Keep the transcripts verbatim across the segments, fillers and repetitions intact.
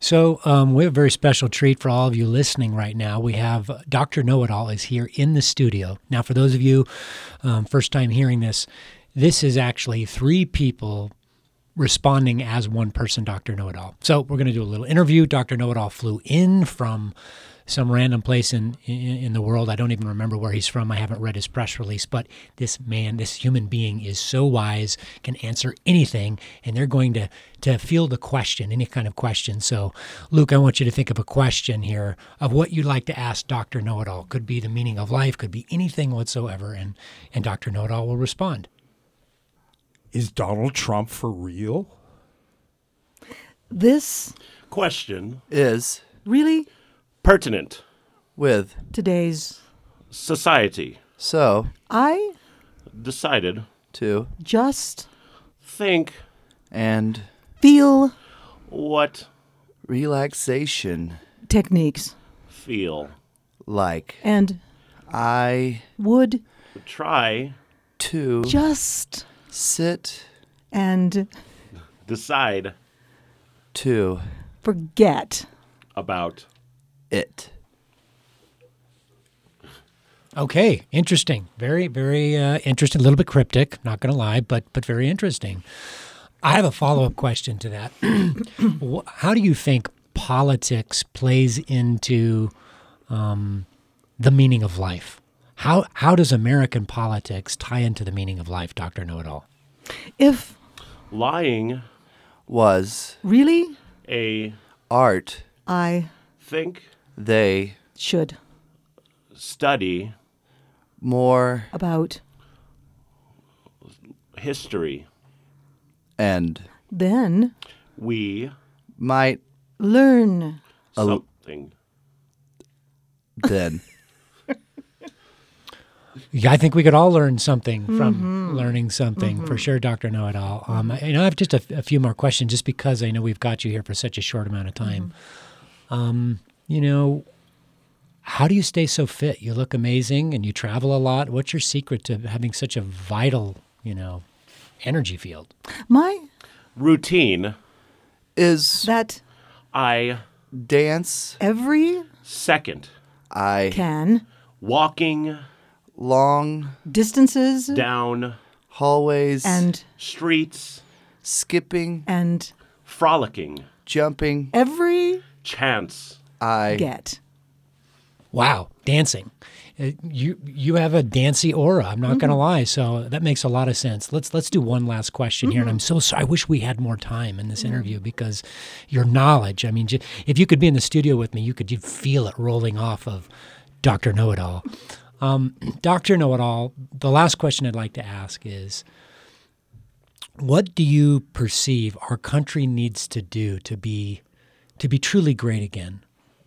So um, we have a very special treat for all of you listening right now. We have uh, Doctor Know-It-All is here in the studio. Now, for those of you um, first time hearing this, this is actually three people responding as one person, Doctor Know-It-All. So we're going to do a little interview. Doctor Know-It-All flew in from some random place in, in in the world. I don't even remember where he's from. I haven't read his press release, but this man, this human being is so wise, can answer anything, and they're going to, to field a question, any kind of question. So, Luke, I want you to think of a question here of what you'd like to ask Doctor Know-It-All. Could be the meaning of life, could be anything whatsoever, and, and Doctor Know-It-All will respond. Is Donald Trump for real? This question is really pertinent with today's society. So I decided to just think and feel what relaxation techniques feel like. And I would try to just sit and decide to forget about it. Okay, interesting. Very, very uh, interesting. A little bit cryptic, not going to lie, but but very interesting. I have a follow-up question to that. How do you think politics plays into um, the meaning of life? How how does American politics tie into the meaning of life, Doctor Know-It-All? If lying was really a art, I think they should study more about history, and then we might learn something. Then Yeah, I think we could all learn something from Mm-hmm. learning something, Mm-hmm. for sure, Doctor Know-It-All. Um, I, you know, I have just a, a few more questions, just because I know we've got you here for such a short amount of time. Mm-hmm. Um, you know, how do you stay so fit? You look amazing, and you travel a lot. What's your secret to having such a vital, you know, energy field? my Routine is that I dance every second I can walking long distances down hallways and streets, skipping and frolicking jumping every chance I get. Wow, dancing. Uh, you you have a dancy aura. I'm not going to lie. So that makes a lot of sense. Let's let's do one last question here. And I'm so sorry. I wish we had more time in this interview, because your knowledge. I mean, j- if you could be in the studio with me, you could you'd feel it rolling off of Doctor Know-It-All. Um, Doctor Know-It-All. The last question I'd like to ask is, what do you perceive our country needs to do to be to be truly great again?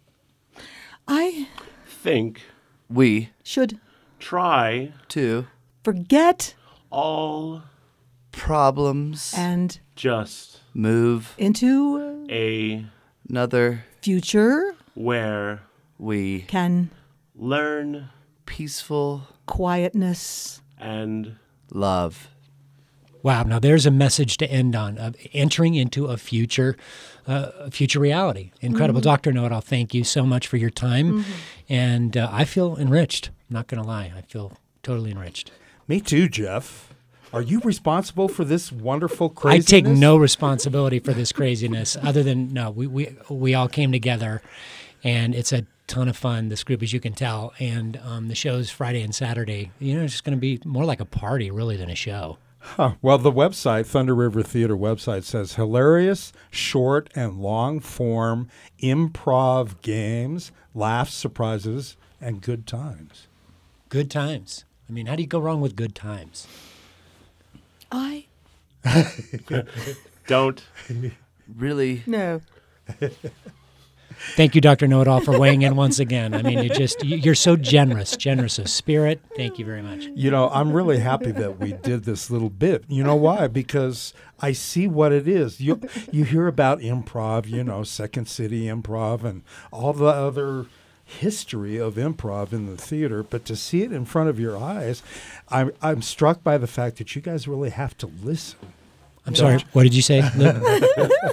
I think we should try to forget all problems and just move into a another future where we can learn peaceful quietness and love. Wow! Now there's a message to end on, of entering into a future, uh, a future reality. Incredible, Mm-hmm. Doctor Know-It-All. Thank you so much for your time, and uh, I feel enriched. I'm not going to lie, I feel totally enriched. Me too, Jeff. Are you responsible for this wonderful I craziness? take no responsibility for this craziness, other than no, we we we all came together, and it's a ton of fun. This group, as you can tell, and um, the show's Friday and Saturday. You know, it's just going to be more like a party, really, than a show. Huh. Well, the website, Thunder River Theater website, says hilarious, short, and long-form improv games, laughs, surprises, and good times. Good times. I mean, how do you go wrong with good times? I don't Really no Thank you, Doctor Know-It-All, for weighing in once again. I mean, you just, you- you're so generous, generous of spirit. Thank you very much. You know, I'm really happy that we did this little bit. You know why? Because I see what it is. You you hear about improv, you know, Second City Improv and all the other history of improv in the theater, but to see it in front of your eyes, I'm I'm struck by the fact that you guys really have to listen. I'm sorry, what did you say, Luke?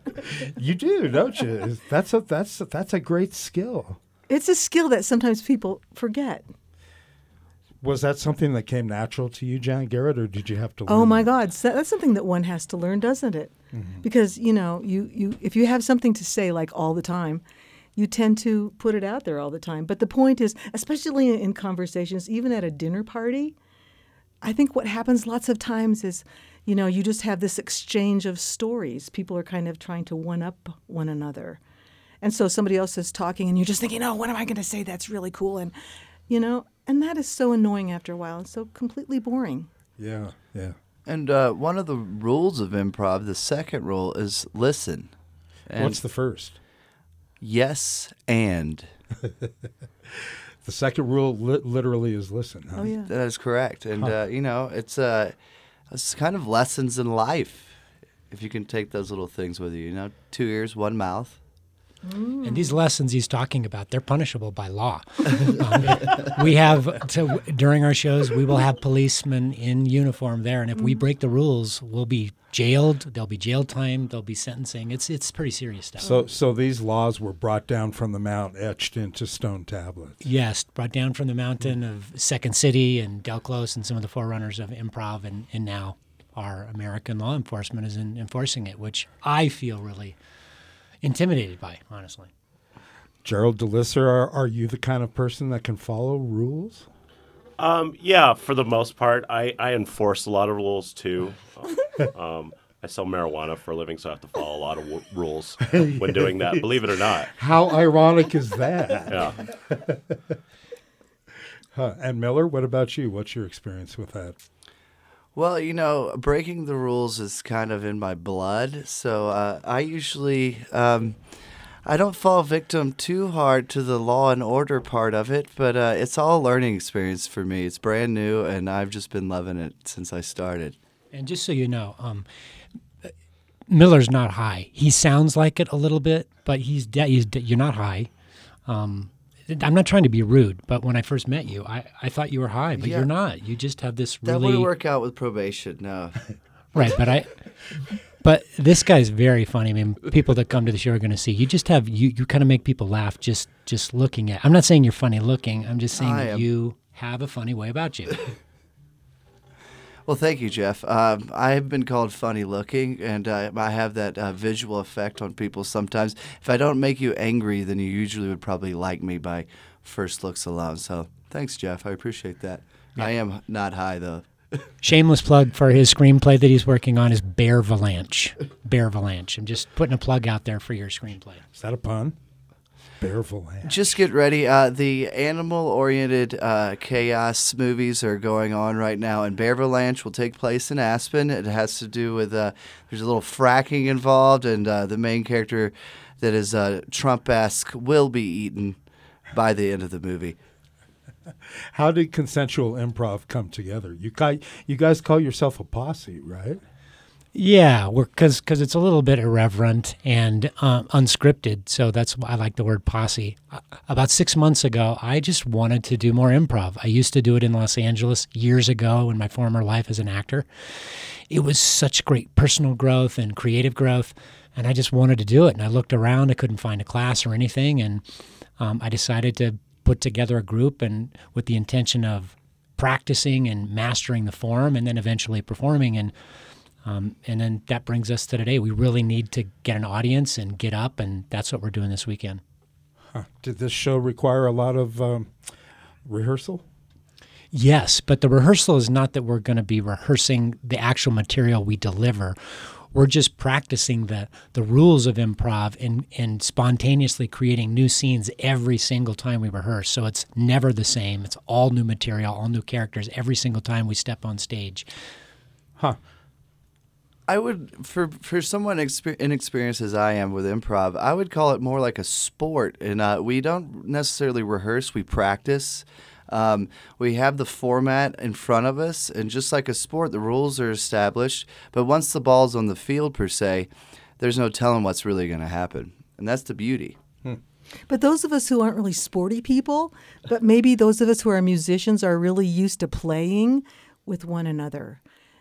You do, don't you? That's a that's a, that's a great skill. It's a skill that sometimes people forget. Was that something that came natural to you, Jan Garrett, or did you have to learn? Oh my that? God, so that's something that one has to learn, doesn't it? Because you know, you, you if you have something to say like all the time, you tend to put it out there all the time. But the point is, especially in, in conversations, even at a dinner party, I think what happens lots of times is, you know, you just have this exchange of stories. People are kind of trying to one up one another. And so somebody else is talking and you're just thinking, oh, what am I going to say that's really cool? And, you know, and that is so annoying after a while and so completely boring. Yeah, yeah. And uh, one of the rules of improv, the second rule, is listen. And What's the first? yes and. The second rule li- literally is listen. Huh? Oh, yeah. That is correct. And, uh, you know, it's, uh, it's kind of lessons in life if you can take those little things with you. You know, two ears, one mouth. And these lessons he's talking about, they're punishable by law. Um, we have, to, during our shows, we will have policemen in uniform there, and if we break the rules, we'll be jailed. There'll be jail time. There'll be sentencing. It's it's pretty serious stuff. So, so these laws were brought down from the mount, etched into stone tablets. Yes, brought down from the mountain of Second City and Del Close and some of the forerunners of improv, and, and now our American law enforcement is in, enforcing it, which I feel really intimidated by, honestly. Gerald DeLisser, are, are you the kind of person that can follow rules? Um, yeah, for the most part, I, I enforce a lot of rules too. Um, I sell marijuana for a living, so I have to follow a lot of w- rules when doing that. Believe it or not. How ironic is that? Yeah. Huh. And Miller, what about you? What's your experience with that? Well, you know, breaking the rules is kind of in my blood. So uh, I usually, um, I don't fall victim too hard to the law and order part of it, but uh, it's all a learning experience for me. It's brand new, and I've just been loving it since I started. And just so you know, um, Miller's not high. He sounds like it a little bit, but he's, de- he's de- you're not high. Um, I'm not trying to be rude, but when I first met you, I, I thought you were high, but Yeah. you're not. You just have this That really wouldn't work out with probation, no. right. But I, but this guy's very funny. I mean, people that come to the show are going to see you. Just have you. You kind of make people laugh just just looking at. I'm not saying you're funny looking. I'm just saying I that am. you have a funny way about you. Well, thank you, Jeff. Um, I have been called funny looking, and uh, I have that uh, visual effect on people sometimes. If I don't make you angry, then you usually would probably like me by first looks alone. So thanks, Jeff. I appreciate that. I am not high, though. Shameless plug for his screenplay that he's working on is Bear Valanche. Bear Valanche. I'm just putting a plug out there for your screenplay. Is that a pun? Bearville. Just get ready. Uh, the animal-oriented uh, chaos movies are going on right now, and Bear Valanche will take place in Aspen. It has to do with uh, there's a little fracking involved, and uh, the main character that is uh, Trump-esque will be eaten by the end of the movie. How did consensual improv come together? You guys, you guys call yourself a posse, right? Yeah, we're because because it's a little bit irreverent and um, unscripted, so that's why I like the word posse. Uh, about six months ago, I just wanted to do more improv. I used to do it in Los Angeles years ago in my former life as an actor. It was such great personal growth and creative growth, and I just wanted to do it. And I looked around, I couldn't find a class or anything, and um, I decided to put together a group and with the intention of practicing and mastering the form, and then eventually performing. And Um, and then that brings us to today. We really need to get an audience and get up, and that's what we're doing this weekend. Huh. Did this show require a lot of um, rehearsal? Yes, but the rehearsal is not that we're going to be rehearsing the actual material we deliver. We're just practicing the, the rules of improv and, and spontaneously creating new scenes every single time we rehearse. So it's never the same. It's all new material, all new characters every single time we step on stage. Huh. I would, for for someone exper- inexperienced as I am with improv, I would call it more like a sport. And uh, we don't necessarily rehearse, we practice. Um, we have the format in front of us, and just like a sport, the rules are established. But once the ball's on the field, per se, there's no telling what's really going to happen. And that's the beauty. But those of us who aren't really sporty people, but maybe those of us who are musicians are really used to playing with one another.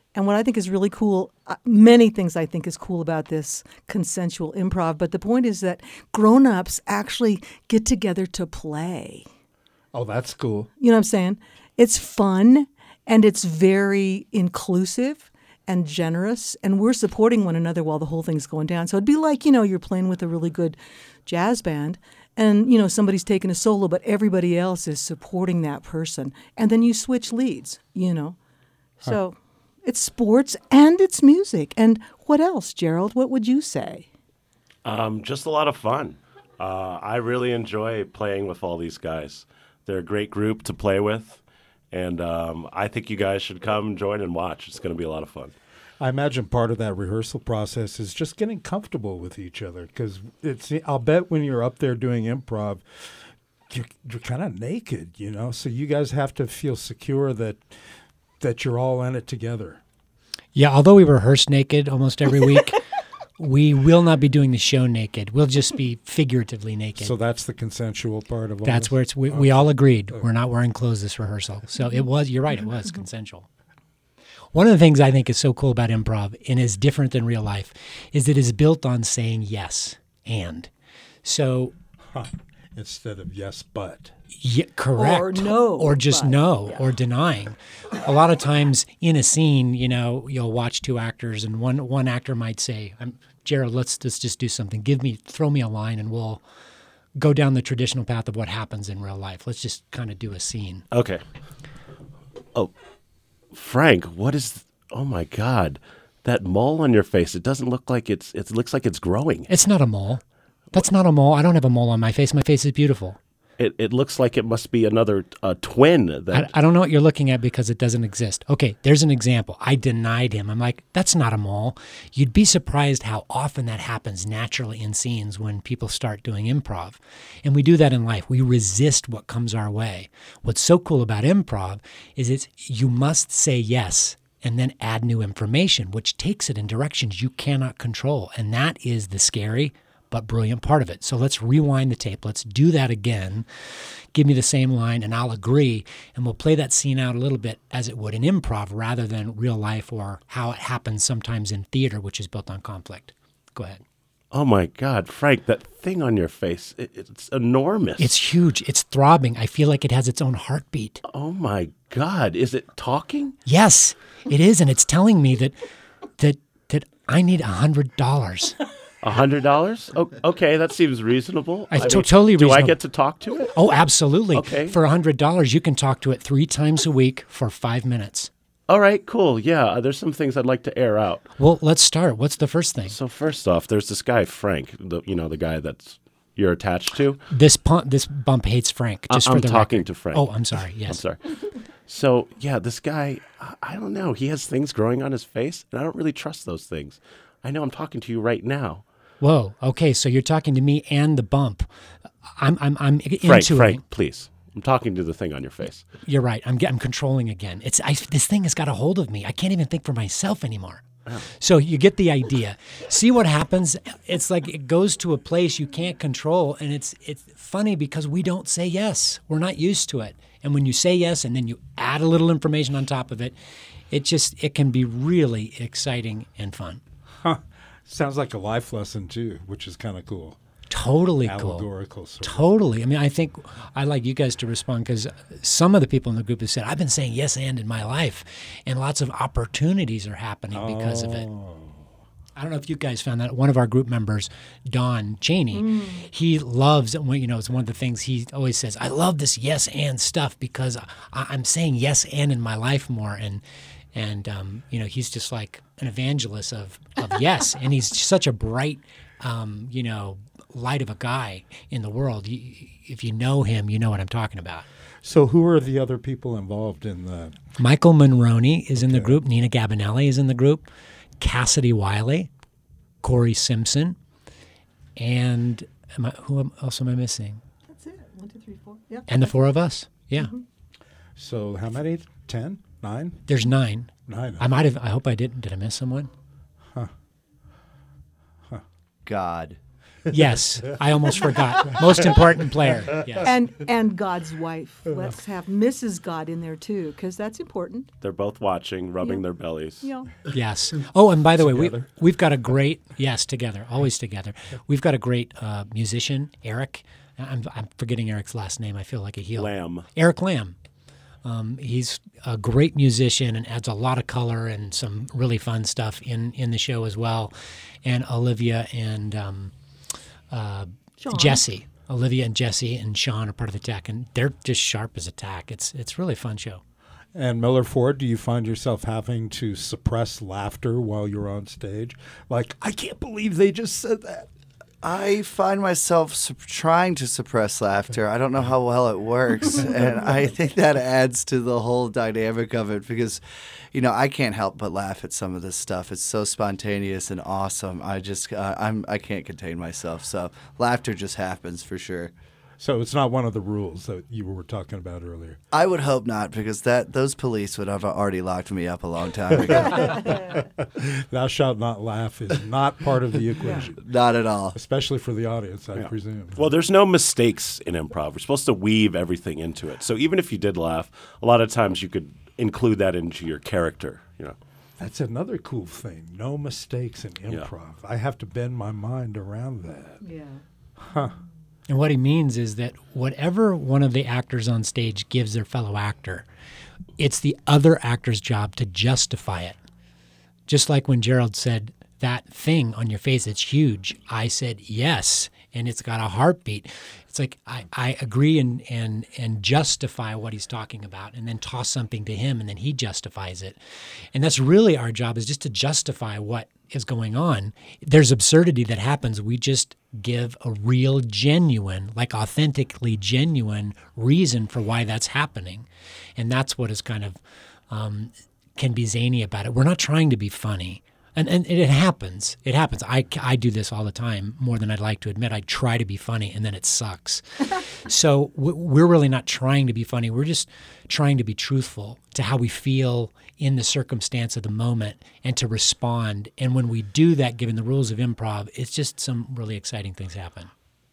And what I think is really cool, uh, many things I think is cool about this consensual improv, but the point is that grown-ups actually get together to play. Oh, that's cool. You know what I'm saying? It's fun, and it's very inclusive and generous, and we're supporting one another while the whole thing's going down. So it'd be like, you know, you're playing with a really good jazz band, and, you know, somebody's taking a solo, but everybody else is supporting that person. And then you switch leads, you know. So it's sports and it's music. And what else, Gerald? What would you say? Um, just a lot of fun. Uh, I really enjoy playing with all these guys. They're a great group to play with. And um, I think you guys should come join and watch. It's going to be a lot of fun. I imagine part of that rehearsal process is just getting comfortable with each other, because it's. I'll bet when you're up there doing improv, you're, you're kind of naked, you know. So you guys have to feel secure that that you're all in it together. Yeah, although we rehearse naked almost every week, we will not be doing the show naked. We'll just be figuratively naked. So that's the consensual part of all That's this? where it's. We, we all agreed we're not wearing clothes this rehearsal. So it was. You're right. It was consensual. One of the things I think is so cool about improv and is different than real life is that it is built on saying yes and. So Huh. Instead of yes, but. yeah, correct. Or no, Or just but, no, yeah. or denying. A lot of times in a scene, you know, you'll watch two actors and one one actor might say, I'm, Gerald, let's, let's just do something. Give me, throw me a line and we'll go down the traditional path of what happens in real life. Let's just kind of do a scene. Okay. Oh, Frank, what is? Oh my God, that mole on your face! It doesn't look like it's. It looks like it's growing. It's not a mole. That's not a mole. I don't have a mole on my face. My face is beautiful. It it looks like it must be another uh, twin. That I, I don't know what you're looking at because it doesn't exist. Okay, there's an example. I denied him. I'm like, that's not a mole. You'd be surprised how often that happens naturally in scenes when people start doing improv. And we do that in life. We resist what comes our way. What's so cool about improv is it's you must say yes and then add new information, which takes it in directions you cannot control. And that is the scary but brilliant part of it. So let's rewind the tape. Let's do that again. Give me the same line and I'll agree. And we'll play that scene out a little bit as it would in improv rather than real life or how it happens sometimes in theater, which is built on conflict. Go ahead. Oh my God, Frank, that thing on your face, it, it's enormous. It's huge. It's throbbing. I feel like it has its own heartbeat. Oh my God, is it talking? Yes, it is. And it's telling me that that that I need a hundred dollars. A hundred dollars? Okay, that seems reasonable. I to- totally Do I reasonable. get to talk to it? Oh, absolutely. Okay. For a hundred dollars, you can talk to it three times a week for five minutes. All right, cool. Yeah, uh, there's some things I'd like to air out. Well, let's start. What's the first thing? So first off, there's this guy Frank, the you know the guy that's you're attached to. This pump, this bump hates Frank. Just I- for I'm the talking record. to Frank. Oh, I'm sorry. Yes. I'm sorry. So yeah, this guy, I- I don't know. He has things growing on his face, and I don't really trust those things. I know I'm talking to you right now. Whoa. Okay, so you're talking to me and the bump. I'm I'm I'm into Frank, it. Frank, please. I'm talking to the thing on your face. You're right. I'm get- I'm controlling again. It's I, this thing has got a hold of me. I can't even think for myself anymore. So you get the idea. See what happens? It's like it goes to a place you can't control, and it's it's funny because we don't say yes. We're not used to it. And when you say yes and then you add a little information on top of it, it just it can be really exciting and fun. Huh. Sounds like a life lesson too, which is kind of cool. Totally cool. Allegorical sort of. Totally. I mean, I think I like you guys to respond because some of the people in the group have said, I've been saying yes and in my life, and lots of opportunities are happening because of it. I don't know if you guys found that. One of our group members, Don Cheney, mm. he loves, you know, it's one of the things he always says, I love this yes and stuff because I, I'm saying yes and in my life more. And, and um, you know, he's just like an evangelist of, of yes. And he's such a bright, um, you know, light of a guy in the world. You, if you know him, you know what I'm talking about. So who are the other people involved in the... Michael Monroney is in okay. the group. Nina Gabinelli is in the group. Cassidy Wiley, Corey Simpson, and am I, who else am I missing? That's it. One, two, three, four. Yeah. And the four of us. Yeah. Mm-hmm. So how many? Ten? Nine? There's nine. Nine. I might have. I hope I didn't. Did I miss someone? Huh. Huh. God. Yes, I almost forgot. Most important player. Yes. And and God's wife. Let's have Missus God in there too, because that's important. They're both watching, rubbing Yeah. their bellies. You know. Yes. Oh, and by the way, we, Together. we've got a great, yes, together, always together. We've got a great uh, musician, Eric. I'm, I'm forgetting Eric's last name. I feel like a heel. Lamb. Eric Lamb. Um, he's a great musician and adds a lot of color and some really fun stuff in, in the show as well. And Olivia and um, uh, Sean. Jesse. Olivia and Jesse and Sean are part of the tech, and they're just sharp as a tack. It's it's really a fun show. And Miller Ford, do you find yourself having to suppress laughter while you're on stage? Like, I can't believe they just said that. I find myself su- trying to suppress laughter. I don't know how well it works. And I think that adds to the whole dynamic of it because, you know, I can't help but laugh at some of this stuff. It's so spontaneous and awesome. I just, uh, I'm, I can't contain myself. So laughter just happens for sure. So it's not one of the rules that you were talking about earlier. I would hope not because that those police would have already locked me up a long time ago. Thou shalt not laugh is not part of the equation, Not at all. especially for the audience, I Yeah. presume. Well, there's no mistakes in improv. We're supposed to weave everything into it. So even if you did laugh, a lot of times you could include that into your character. You know, That's another cool thing. No mistakes in improv. I have to bend my mind around that. Yeah. And what he means is that whatever one of the actors on stage gives their fellow actor, it's the other actor's job to justify it. Just like when Gerald said, that thing on your face, it's huge. I said, yes, and it's got a heartbeat. It's like I, I agree and, and, and justify what he's talking about and then toss something to him and then he justifies it. And that's really our job, is just to justify what is going on. There's absurdity that happens. We just give a real, genuine, like authentically genuine reason for why that's happening. And that's what is kind of um, can be zany about it. We're not trying to be funny. And, and it happens. It happens. I, I do this all the time, more than I'd like to admit. I try to be funny, and then it sucks. So we're really not trying to be funny. We're just trying to be truthful to how we feel in the circumstance of the moment and to respond. And when we do that, given the rules of improv, it's just some really exciting things happen.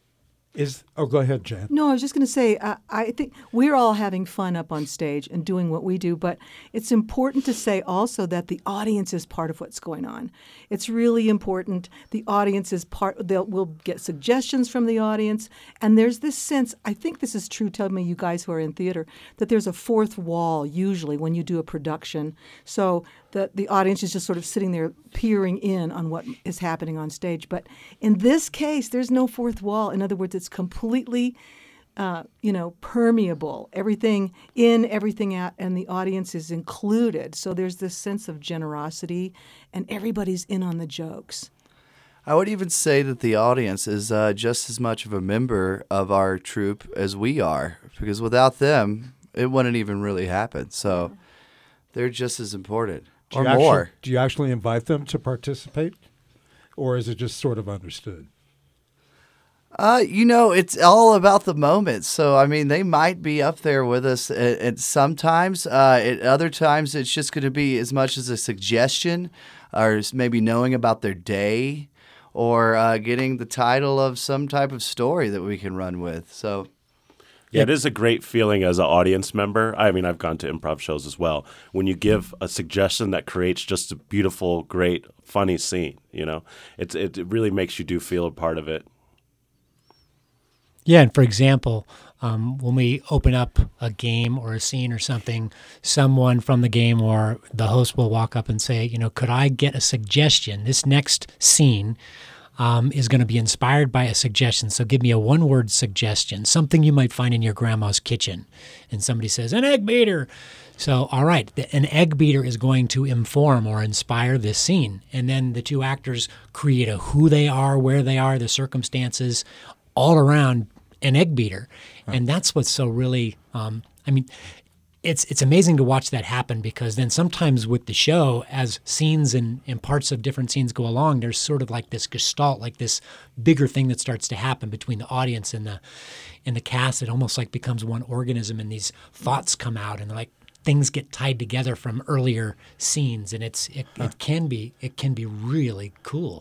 Is oh, go ahead, Jan. No, I was just going to say, uh, I think we're all having fun up on stage and doing what we do, but it's important to say also that the audience is part of what's going on. It's really important. The audience is part, they'll, we'll get suggestions from the audience, and there's this sense, I think this is true, tell me you guys who are in theater, that there's a fourth wall usually when you do a production. So the, the audience is just sort of sitting there peering in on what is happening on stage. But in this case, there's no fourth wall. In other words, it's completely, uh, you know, permeable. Everything in, everything out, and the audience is included. So there's this sense of generosity, and everybody's in on the jokes. I would even say that the audience is uh, just as much of a member of our troupe as we are, because without them, it wouldn't even really happen. So they're just as important, Do or you actually, more. do you actually invite them to participate, or is it just sort of understood? Uh, you know, it's all about the moment. So, I mean, they might be up there with us at, at sometimes. Uh, at other times, it's just going to be as much as a suggestion or maybe knowing about their day or uh, getting the title of some type of story that we can run with. So, yeah, it is a great feeling as an audience member. I mean, I've gone to improv shows as well. When you give a suggestion that creates just a beautiful, great, funny scene, you know, it's it, it really makes you do feel a part of it. Yeah, and for example, um, when we open up a game or a scene or something, someone from the game or the host will walk up and say, you know, could I get a suggestion? This next scene um, is going to be inspired by a suggestion. So give me a one-word suggestion, something you might find in your grandma's kitchen. And somebody says, an egg beater. So, all right, the, an egg beater is going to inform or inspire this scene. And then the two actors create a who they are, where they are, the circumstances, all around an egg beater. And that's what's so really, um, I mean, it's it's amazing to watch that happen, because then sometimes with the show, as scenes and, and parts of different scenes go along, there's sort of like this gestalt, like this bigger thing that starts to happen between the audience and the and the cast. It almost like becomes one organism, and these thoughts come out, and like things get tied together from earlier scenes, and it's it, it can be it can be really cool.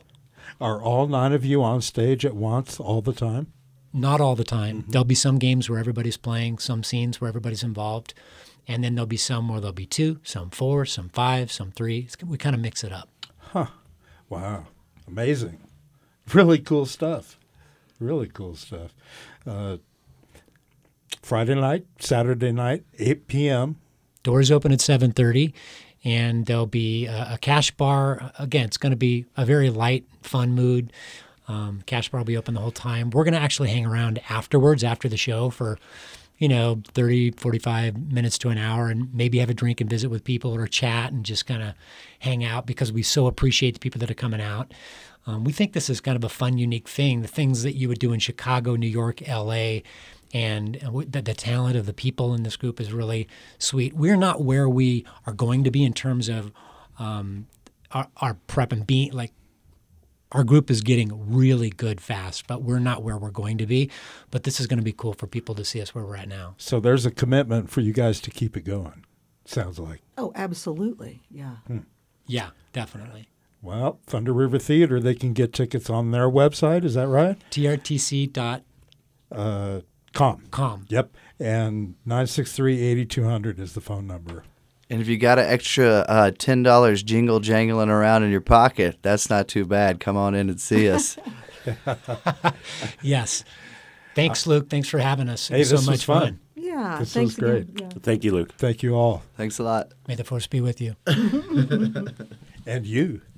Are all nine of you on stage at once all the time? Not all the time. Mm-hmm. There'll be some games where everybody's playing, some scenes where everybody's involved, and then there'll be some where there'll be two, some four, some five, some three. It's, we kind of mix it up. Huh. Wow. Amazing. Really cool stuff. Really cool stuff. Uh, Friday night, Saturday night, eight p.m. Doors open at seven thirty, and there'll be a, a cash bar. Again, it's going to be a very light, fun mood. Um, cash bar will be open the whole time. We're going to actually hang around afterwards, after the show, for, you know, thirty, forty-five minutes to an hour, and maybe have a drink and visit with people or chat and just kind of hang out, because we so appreciate the people that are coming out. Um, we think this is kind of a fun, unique thing. The things that you would do in Chicago, New York, L A, and the, the talent of the people in this group is really sweet. We're not where we are going to be in terms of um, our, our prep and being like, our group is getting really good fast, but we're not where we're going to be. But this is going to be cool for people to see us where we're at now. So there's a commitment for you guys to keep it going, sounds like. Oh, absolutely. Yeah. Hmm. Yeah, definitely. Well, Thunder River Theater, they can get tickets on their website. Is that right? T R T C dot com. Com. Yep. And nine six three, eight two zero zero is the phone number. And if you got an extra uh, ten dollars jingle jangling around in your pocket, that's not too bad. Come on in and see us. Yes. Thanks, Luke. Thanks for having us. Hey, it was this so was much fun. fun. Yeah. This thanks was great. Again. Yeah. Thank you, Luke. Thank you all. Thanks a lot. May the force be with you. And you.